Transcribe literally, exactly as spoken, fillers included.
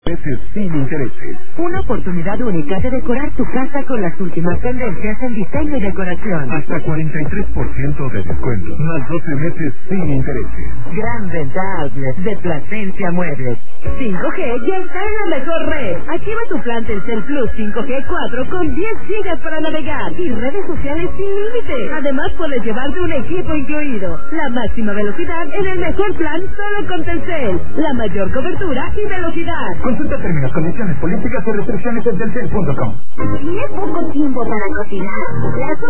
meses sin intereses. Una oportunidad única de decorar tu casa con las últimas tendencias en diseño y decoración. Hasta cuarenta y tres por ciento de descuento, más doce meses sin intereses. Gran venta outlet de Plasencia Muebles. cinco G ya está en la mejor red. Activa tu plan Telcel Plus cinco G cuatro con diez gigas para navegar y redes sociales sin límite. Además puedes llevarte un equipo incluido. La máxima velocidad en el mejor plan solo con Telcel. La mayor cobertura y velocidad. Consulta términos, condiciones, políticas y restricciones en telcel punto com. ¿Tienes poco tiempo para cocinar? La